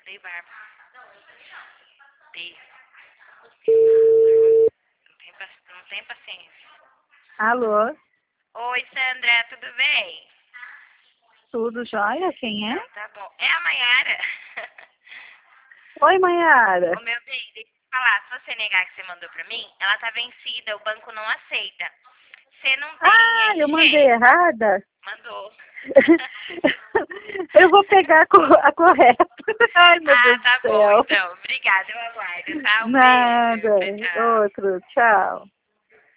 dei barba. Dei. Não tem paciência. Alô? Oi, Sandra, tudo bem? Tudo jóia? Quem é? Tá bom. É a Mayara. Oi, Mayara. Ô, meu bem, deixa eu te falar. Se você negar que você mandou pra mim, ela tá vencida, o banco não aceita. Você não tem Ah, eu mandei RG? errada? Mandou. Eu vou pegar a correta. Ai, meu Deus Tá do bom, céu. então. Obrigada, eu aguardo, tá? Um Nada. beijo. Tchau, tchau. Outro. Tchau.